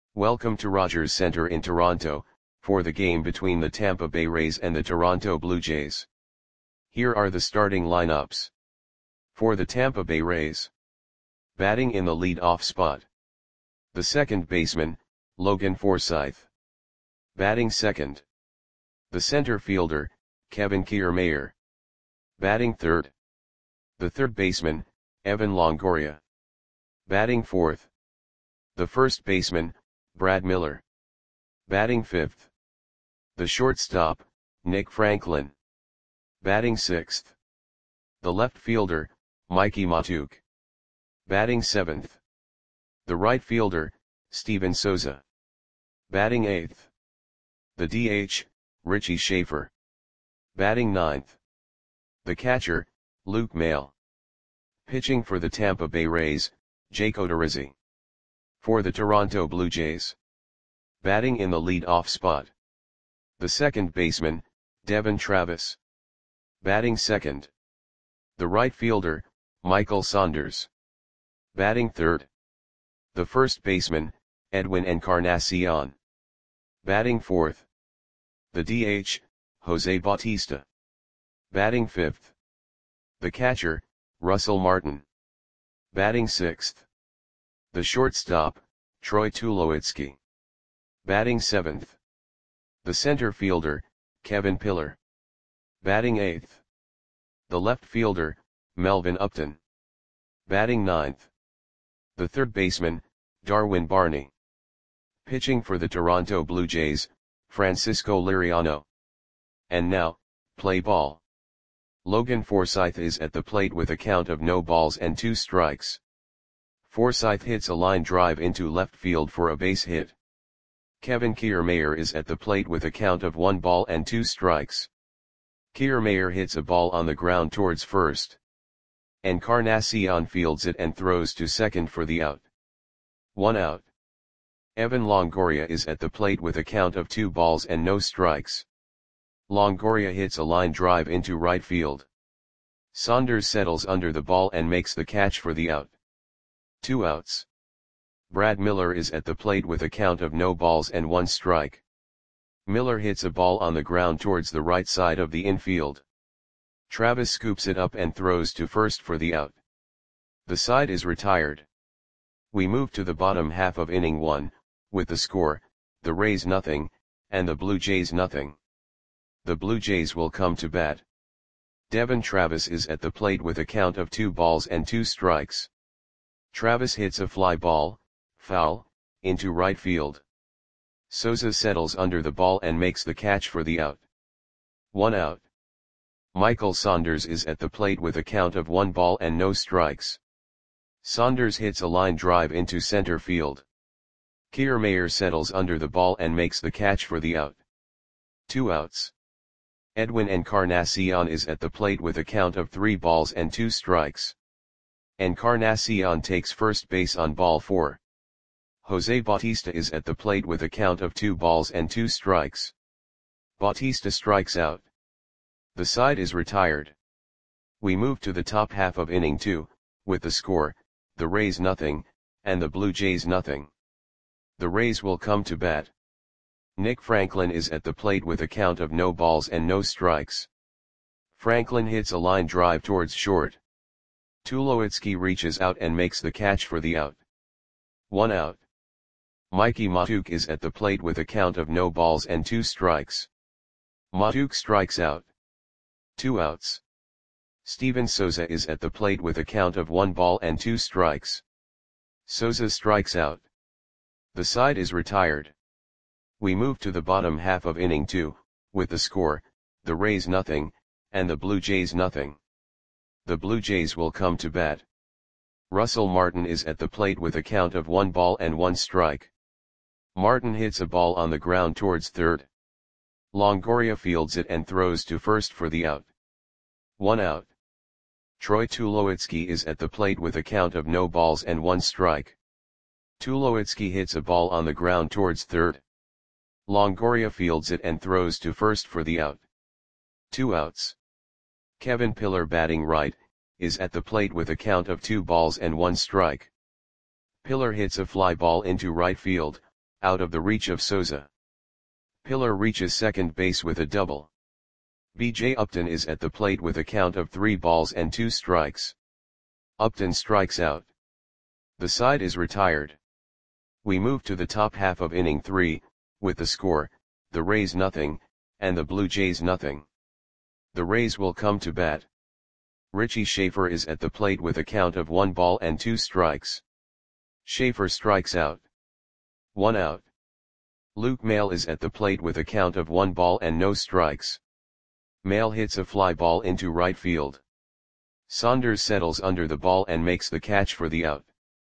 Welcome to Rogers Centre in Toronto, for the game between the Tampa Bay Rays and the Toronto Blue Jays. Here are the starting lineups. For the Tampa Bay Rays. Batting in the lead-off spot. The second baseman, Logan Forsythe. Batting second. The center fielder, Kevin Kiermaier. Batting third. The third baseman, Evan Longoria. Batting fourth. The first baseman, Brad Miller. Batting fifth. The shortstop, Nick Franklin. Batting sixth. The left fielder, Mikie Mahtook. Batting seventh. The right fielder, Steven Souza. Batting eighth. The DH, Richie Schaefer. Batting ninth. The catcher, Luke Maile. Pitching for the Tampa Bay Rays, Jake Odorizzi. For the Toronto Blue Jays. Batting in the lead-off spot. The second baseman, Devon Travis. Batting second. The right fielder, Michael Saunders. Batting third. The first baseman, Edwin Encarnacion. Batting fourth. The DH, Jose Bautista. Batting fifth. The catcher, Russell Martin. Batting sixth. The shortstop, Troy Tulowitzki. Batting seventh. The center fielder, Kevin Pillar. Batting eighth. The left fielder, Melvin Upton. Batting ninth. The third baseman, Darwin Barney. Pitching for the Toronto Blue Jays, Francisco Liriano. And now, play ball. Logan Forsythe is at the plate with a count of no balls and 2 strikes. Forsythe hits a line drive into left field for a base hit. Kevin Kiermaier is at the plate with a count of 1 ball and 2 strikes. Kiermaier hits a ball on the ground towards first. Encarnacion fields it and throws to second for the out. 1 out. Evan Longoria is at the plate with a count of 2 balls and no strikes. Longoria hits a line drive into right field. Saunders settles under the ball and makes the catch for the out. 2 outs. Brad Miller is at the plate with a count of no balls and 1 strike. Miller hits a ball on the ground towards the right side of the infield. Travis scoops it up and throws to first for the out. The side is retired. We move to the bottom half of inning 1, with the score, the Rays nothing, and the Blue Jays nothing. The Blue Jays will come to bat. Devon Travis is at the plate with a count of 2 balls and 2 strikes. Travis hits a fly ball, foul, into right field. Souza settles under the ball and makes the catch for the out. 1 out. Michael Saunders is at the plate with a count of 1 ball and no strikes. Saunders hits a line drive into center field. Kiermaier settles under the ball and makes the catch for the out. 2 outs. Edwin Encarnacion is at the plate with a count of 3 balls and 2 strikes. Encarnacion takes first base on ball 4. Jose Bautista is at the plate with a count of 2 balls and 2 strikes. Bautista strikes out. The side is retired. We move to the top half of inning 2, with the score, the Rays nothing, and the Blue Jays nothing. The Rays will come to bat. Nick Franklin is at the plate with a count of no balls and no strikes. Franklin hits a line drive towards short. Tulowitzki reaches out and makes the catch for the out. 1 out. Mikie Mahtook is at the plate with a count of no balls and 2 strikes. Mahtook strikes out. 2 outs. Steven Souza is at the plate with a count of 1 ball and 2 strikes. Souza strikes out. The side is retired. We move to the bottom half of inning 2, with the score, the Rays nothing, and the Blue Jays nothing. The Blue Jays will come to bat. Russell Martin is at the plate with a count of 1 ball and 1 strike. Martin hits a ball on the ground towards third. Longoria fields it and throws to first for the out. 1 out. Troy Tulowitzki is at the plate with a count of no balls and 1 strike. Tulowitzki hits a ball on the ground towards third. Longoria fields it and throws to first for the out. 2 outs. Kevin Pillar, batting right, is at the plate with a count of 2 balls and 1 strike. Pillar hits a fly ball into right field, out of the reach of Souza. Pillar reaches second base with a double. B.J. Upton is at the plate with a count of 3 balls and 2 strikes. Upton strikes out. The side is retired. We move to the top half of inning 3, with the score, the Rays nothing, and the Blue Jays nothing. The Rays will come to bat. Richie Schaefer is at the plate with a count of 1 ball and 2 strikes. Schaefer strikes out. 1 out. Luke Maile is at the plate with a count of 1 ball and no strikes. Maile hits a fly ball into right field. Saunders settles under the ball and makes the catch for the out.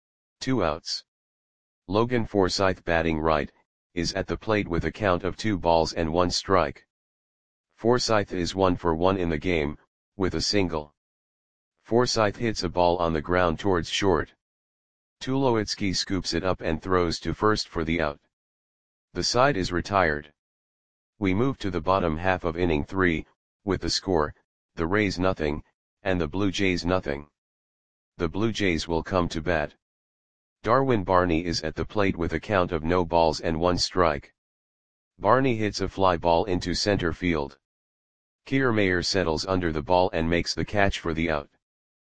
2 outs. Logan Forsythe, batting right, is at the plate with a count of 2 balls and 1 strike. Forsythe is 1 for 1 in the game, with a single. Forsythe hits a ball on the ground towards short. Tulowitzki scoops it up and throws to first for the out. The side is retired. We move to the bottom half of inning 3, with the score, the Rays nothing, and the Blue Jays nothing. The Blue Jays will come to bat. Darwin Barney is at the plate with a count of no balls and 1 strike. Barney hits a fly ball into center field. Kiermaier settles under the ball and makes the catch for the out.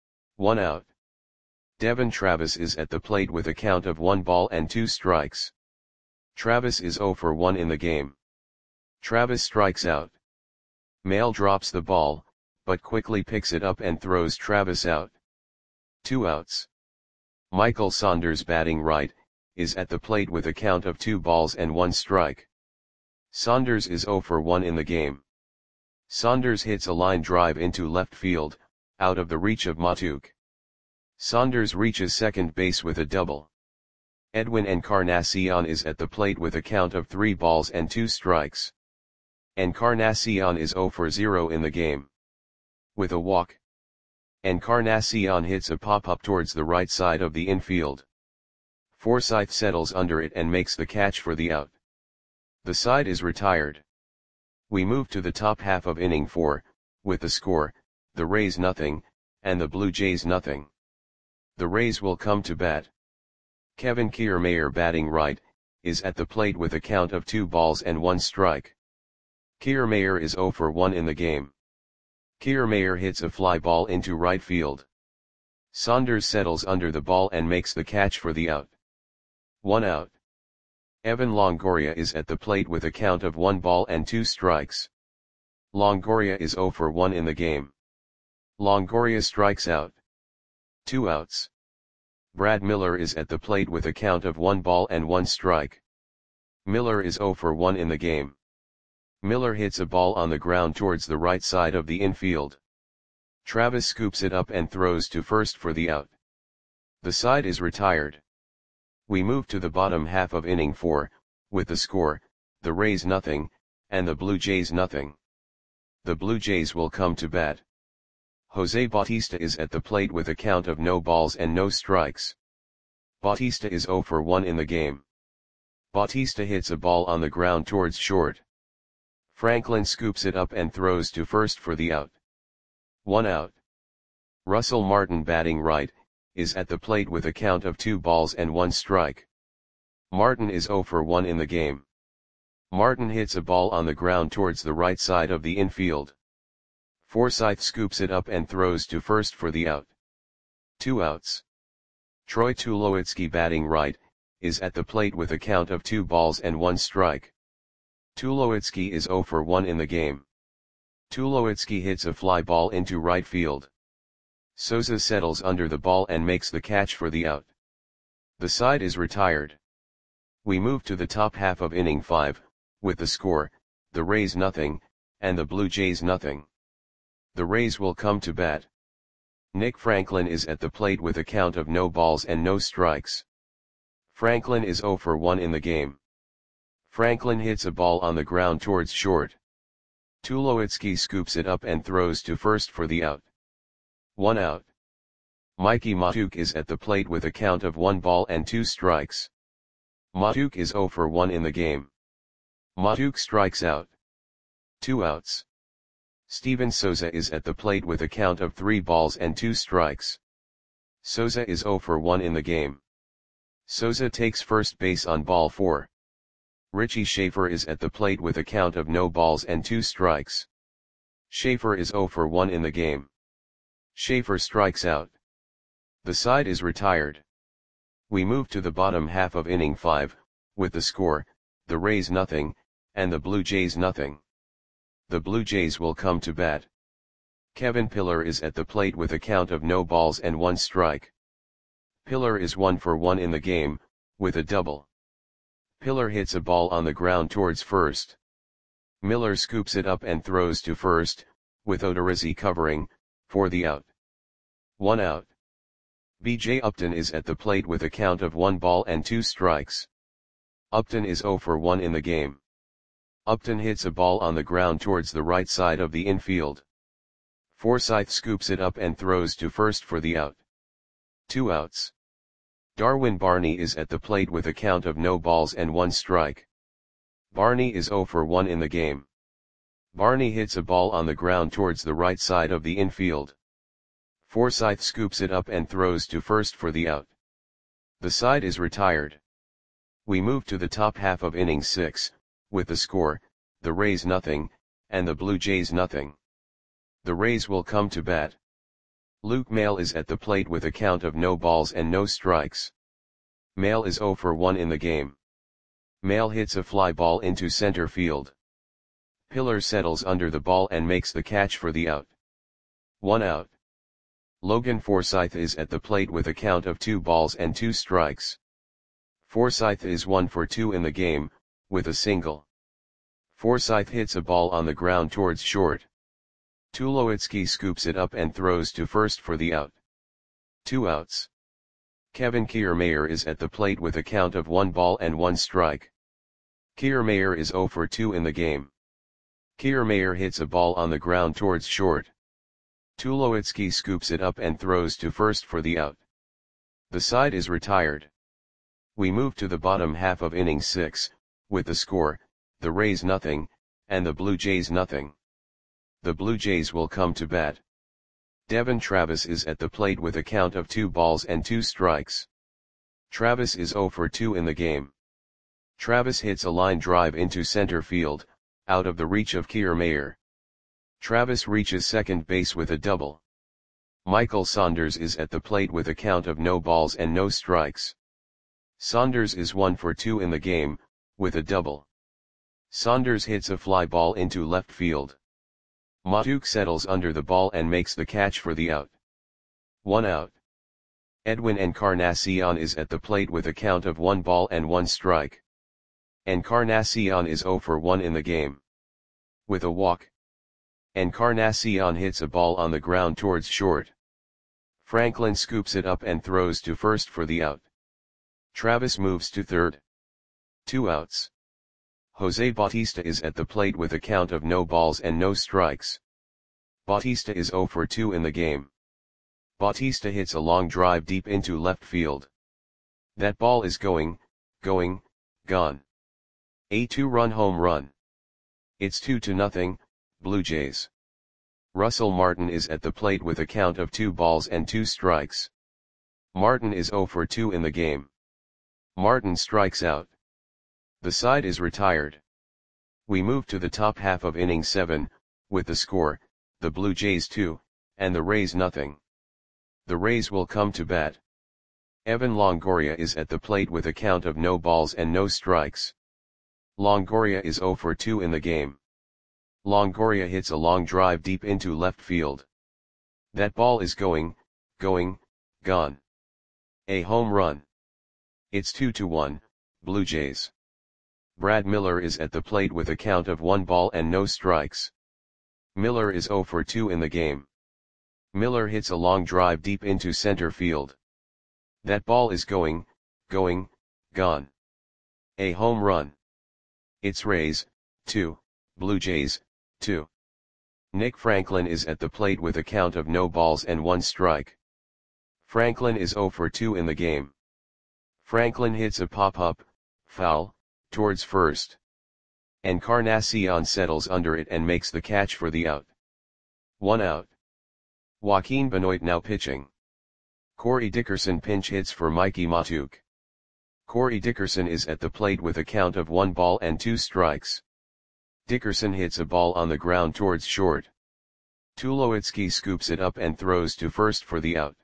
1 out. Devon Travis is at the plate with a count of 1 ball and 2 strikes. Travis is 0 for 1 in the game. Travis strikes out. Maile drops the ball, but quickly picks it up and throws Travis out. 2 outs. Michael Saunders, batting right, is at the plate with a count of 2 balls and 1 strike. Saunders is 0 for 1 in the game. Saunders hits a line drive into left field, out of the reach of Matuk. Saunders reaches second base with a double. Edwin Encarnacion is at the plate with a count of 3 balls and 2 strikes. Encarnacion is 0 for 0 in the game. With a walk, Encarnacion hits a pop-up towards the right side of the infield. Forsythe settles under it and makes the catch for the out. The side is retired. We move to the top half of inning 4, with the score, the Rays nothing, and the Blue Jays nothing. The Rays will come to bat. Kevin Kiermaier, batting right, is at the plate with a count of 2 balls and 1 strike. Kiermaier is 0 for 1 in the game. Kiermaier hits a fly ball into right field. Saunders settles under the ball and makes the catch for the out. 1 out. Evan Longoria is at the plate with a count of 1 ball and 2 strikes. Longoria is 0 for 1 in the game. Longoria strikes out. 2 outs. Brad Miller is at the plate with a count of 1 ball and 1 strike. Miller is 0 for 1 in the game. Miller hits a ball on the ground towards the right side of the infield. Travis scoops it up and throws to first for the out. The side is retired. We move to the bottom half of inning 4, with the score, the Rays nothing, and the Blue Jays nothing. The Blue Jays will come to bat. Jose Bautista is at the plate with a count of no balls and no strikes. Bautista is 0 for 1 in the game. Bautista hits a ball on the ground towards short. Franklin scoops it up and throws to first for the out. 1 out. Russell Martin, batting right, is at the plate with a count of 2 balls and 1 strike. Martin is 0 for 1 in the game. Martin hits a ball on the ground towards the right side of the infield. Forsythe scoops it up and throws to first for the out. 2 outs. Troy Tulowitzki, batting right, is at the plate with a count of 2 balls and 1 strike. Tulowitzki is 0 for 1 in the game. Tulowitzki hits a fly ball into right field. Souza settles under the ball and makes the catch for the out. The side is retired. We move to the top half of inning 5, with the score, the Rays nothing, and the Blue Jays nothing. The Rays will come to bat. Nick Franklin is at the plate with a count of no balls and no strikes. Franklin is 0 for 1 in the game. Franklin hits a ball on the ground towards short. Tulowitzki scoops it up and throws to first for the out. 1 out. Mikey Matuk is at the plate with a count of 1 ball and 2 strikes. Matuk is 0 for 1 in the game. Matuk strikes out. 2 outs. Steven Souza is at the plate with a count of 3 balls and 2 strikes. Souza is 0 for 1 in the game. Souza takes first base on ball 4. Richie Schaefer is at the plate with a count of no balls and 2 strikes. Schaefer is 0 for 1 in the game. Schaefer strikes out. The side is retired. We move to the bottom half of inning 5, with the score, the Rays nothing, and the Blue Jays nothing. The Blue Jays will come to bat. Kevin Pillar is at the plate with a count of no balls and 1 strike. Pillar is 1 for 1 in the game, with a double. Pillar hits a ball on the ground towards first. Miller scoops it up and throws to first, with Odorizzi covering, for the out. 1 out. B.J. Upton is at the plate with a count of 1 ball and 2 strikes. Upton is 0 for 1 in the game. Upton hits a ball on the ground towards the right side of the infield. Forsythe scoops it up and throws to first for the out. 2 outs. Darwin Barney is at the plate with a count of no balls and 1 strike. Barney is 0 for 1 in the game. Barney hits a ball on the ground towards the right side of the infield. Forsythe scoops it up and throws to first for the out. The side is retired. We move to the top half of inning 6, with the score, the Rays nothing, and the Blue Jays nothing. The Rays will come to bat. Luke Maile is at the plate with a count of no balls and no strikes. Maile is 0 for 1 in the game. Maile hits a fly ball into center field. Pillar settles under the ball and makes the catch for the out. 1 out. Logan Forsythe is at the plate with a count of 2 balls and 2 strikes. Forsythe is 1 for 2 in the game, with a single. Forsythe hits a ball on the ground towards short. Tulowitzki scoops it up and throws to first for the out. 2 outs. Kevin Kiermaier is at the plate with a count of 1 ball and 1 strike. Kiermaier is 0 for 2 in the game. Kiermaier hits a ball on the ground towards short. Tulowitzki scoops it up and throws to first for the out. The side is retired. We move to the bottom half of inning 6, with the score, the Rays nothing, and the Blue Jays nothing. The Blue Jays will come to bat. Devon Travis is at the plate with a count of 2 balls and 2 strikes. Travis is 0 for 2 in the game. Travis hits a line drive into center field, out of the reach of Kiermaier. Travis reaches second base with a double. Michael Saunders is at the plate with a count of no balls and no strikes. Saunders is 1 for 2 in the game, with a double. Saunders hits a fly ball into left field. Matuk settles under the ball and makes the catch for the out. 1 out. Edwin Encarnacion is at the plate with a count of 1 ball and 1 strike. Encarnacion is 0 for 1 in the game. With a walk. Encarnacion hits a ball on the ground towards short. Franklin scoops it up and throws to first for the out. Travis moves to third. 2 outs. Jose Bautista is at the plate with a count of no balls and no strikes. Bautista is 0 for 2 in the game. Bautista hits a long drive deep into left field. That ball is gone. A 2-run home run. It's 2-0, Blue Jays. Russell Martin is at the plate with a count of 2 balls and 2 strikes. Martin is 0 for 2 in the game. Martin strikes out. The side is retired. We move to the top half of inning 7, with the score, the Blue Jays 2, and the Rays nothing. The Rays will come to bat. Evan Longoria is at the plate with a count of no balls and no strikes. Longoria is 0 for 2 in the game. Longoria hits a long drive deep into left field. That ball is gone. A home run. It's 2-1, Blue Jays. Brad Miller is at the plate with a count of 1 ball and no strikes. Miller is 0 for 2 in the game. Miller hits a long drive deep into center field. That ball is gone. A home run. It's Rays, 2, Blue Jays, 2. Nick Franklin is at the plate with a count of no balls and 1 strike. Franklin is 0 for 2 in the game. Franklin hits a pop-up, foul, towards first. Encarnacion settles under it and makes the catch for the out. 1 out. Joaquin Benoit now pitching. Corey Dickerson pinch hits for Mikey Matuk. Corey Dickerson is at the plate with a count of 1 ball and 2 strikes. Dickerson hits a ball on the ground towards short. Tulowitzki scoops it up and throws to first for the out.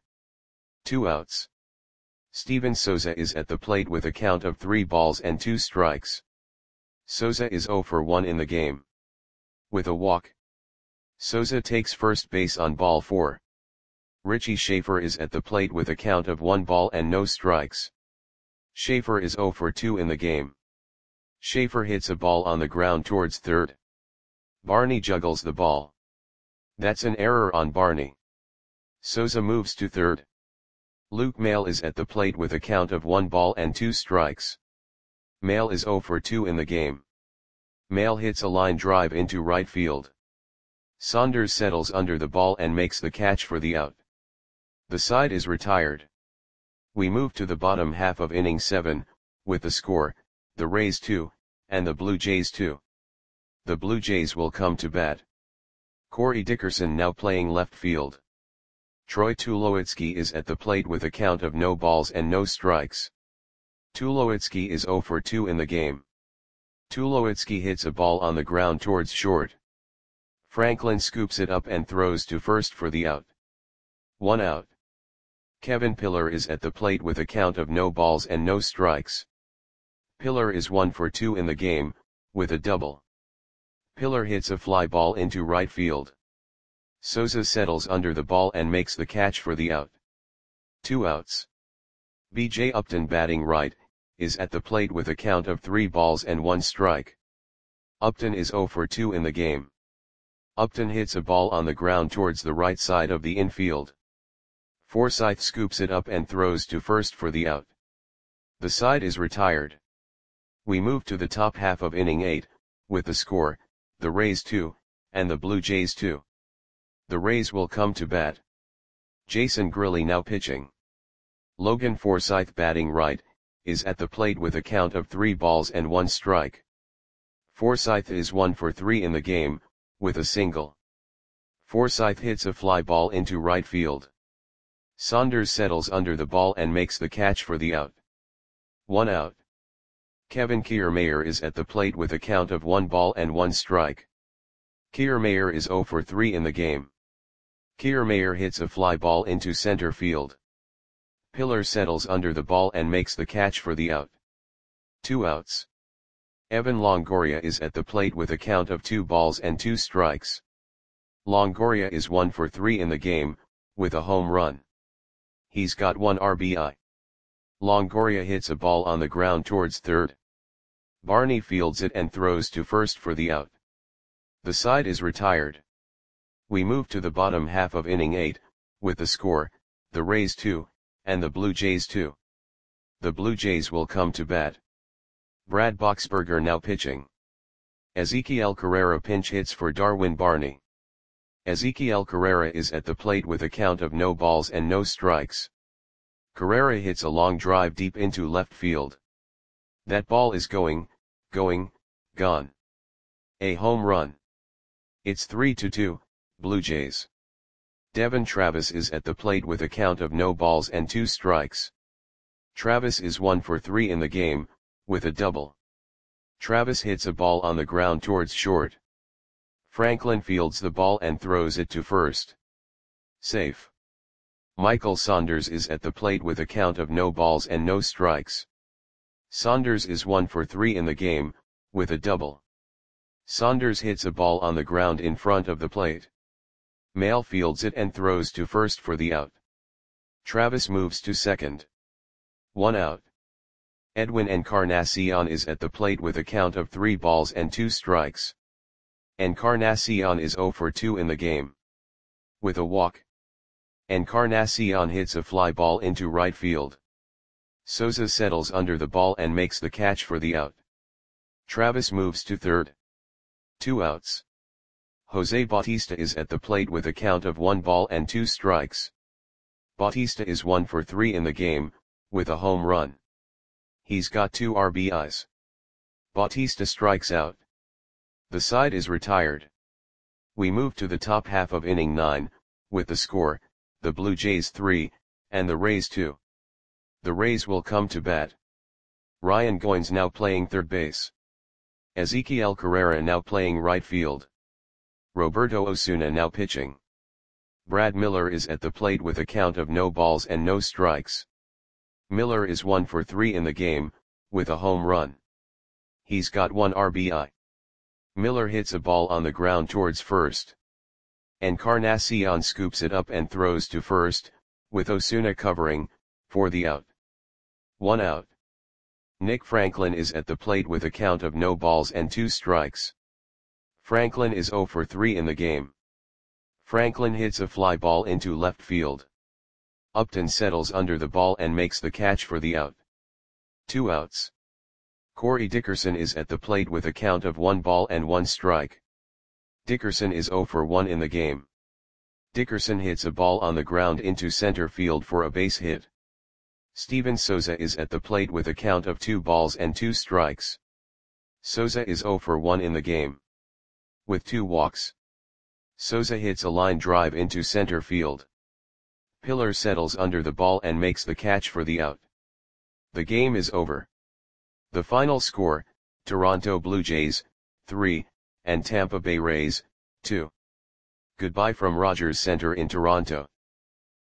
2 outs. Steven Souza is at the plate with a count of 3 balls and 2 strikes. Souza is 0 for 1 in the game. With a walk, Souza takes first base on ball 4. Richie Schaefer is at the plate with a count of 1 ball and no strikes. Schaefer is 0 for 2 in the game. Schaefer hits a ball on the ground towards third. Barney juggles the ball. That's an error on Barney. Souza moves to third. Luke Maile is at the plate with a count of 1 ball and 2 strikes. Maile is 0 for 2 in the game. Maile hits a line drive into right field. Saunders settles under the ball and makes the catch for the out. The side is retired. We move to the bottom half of inning 7, with the score, the Rays 2, and the Blue Jays 2. The Blue Jays will come to bat. Corey Dickerson now playing left field. Troy Tulowitzki is at the plate with a count of no balls and no strikes. Tulowitzki is 0 for 2 in the game. Tulowitzki hits a ball on the ground towards short. Franklin scoops it up and throws to first for the out. 1 out. Kevin Pillar is at the plate with a count of no balls and no strikes. Pillar is 1 for 2 in the game, with a double. Pillar hits a fly ball into right field. Souza settles under the ball and makes the catch for the out. 2 outs. B.J. Upton batting right, is at the plate with a count of 3 balls and 1 strike. Upton is 0 for 2 in the game. Upton hits a ball on the ground towards the right side of the infield. Forsythe scoops it up and throws to first for the out. The side is retired. We move to the top half of inning 8, with the score, the Rays 2, and the Blue Jays 2. The Rays will come to bat. Jason Grilli now pitching. Logan Forsythe batting right, is at the plate with a count of 3 balls and 1 strike. Forsythe is 1 for 3 in the game, with a single. Forsythe hits a fly ball into right field. Saunders settles under the ball and makes the catch for the out. 1 out. Kevin Kiermaier is at the plate with a count of 1 ball and 1 strike. Kiermaier is 0 for 3 in the game. Kiermaier hits a fly ball into center field. Pillar settles under the ball and makes the catch for the out. 2 outs. Evan Longoria is at the plate with a count of 2 balls and 2 strikes. Longoria is 1 for 3 in the game, with a home run. He's got 1 RBI. Longoria hits a ball on the ground towards third. Barney fields it and throws to first for the out. The side is retired. We move to the bottom half of inning 8, with the score, the Rays 2, and the Blue Jays 2. The Blue Jays will come to bat. Brad Boxberger now pitching. Ezequiel Carrera pinch hits for Darwin Barney. Ezequiel Carrera is at the plate with a count of no balls and no strikes. Carrera hits a long drive deep into left field. That ball is gone. A home run. It's 3-2, Blue Jays. Devon Travis is at the plate with a count of no balls and 2 strikes. Travis is 1 for 3 in the game, with a double. Travis hits a ball on the ground towards short. Franklin fields the ball and throws it to first. Safe. Michael Saunders is at the plate with a count of no balls and no strikes. Saunders is 1 for 3 in the game, with a double. Saunders hits a ball on the ground in front of the plate. Maile fields it and throws to first for the out. Travis moves to second. 1 out. Edwin Encarnacion is at the plate with a count of 3 balls and 2 strikes. Encarnacion is 0 for 2 in the game. With a walk, Encarnacion hits a fly ball into right field. Souza settles under the ball and makes the catch for the out. Travis moves to third. 2 outs. Jose Bautista is at the plate with a count of 1 ball and 2 strikes. Bautista is 1 for 3 in the game, with a home run. He's got 2 RBIs. Bautista strikes out. The side is retired. We move to the top half of inning 9, with the score, the Blue Jays 3, and the Rays 2. The Rays will come to bat. Ryan Goins now playing third base. Ezequiel Carrera now playing right field. Roberto Osuna now pitching. Brad Miller is at the plate with a count of no balls and no strikes. Miller is 1 for 3 in the game, with a home run. He's got 1 RBI. Miller hits a ball on the ground towards first. Encarnacion scoops it up and throws to first, with Osuna covering, for the out. 1 out. Nick Franklin is at the plate with a count of no balls and 2 strikes. Franklin is 0 for 3 in the game. Franklin hits a fly ball into left field. Upton settles under the ball and makes the catch for the out. 2 outs. Corey Dickerson is at the plate with a count of 1 ball and 1 strike. Dickerson is 0 for 1 in the game. Dickerson hits a ball on the ground into center field for a base hit. Steven Souza is at the plate with a count of 2 balls and 2 strikes. Souza is 0 for 1 in the game. With 2 walks. Souza hits a line drive into center field. Pillar settles under the ball and makes the catch for the out. The game is over. The final score, Toronto Blue Jays, 3, and Tampa Bay Rays, 2. Goodbye from Rogers Center in Toronto.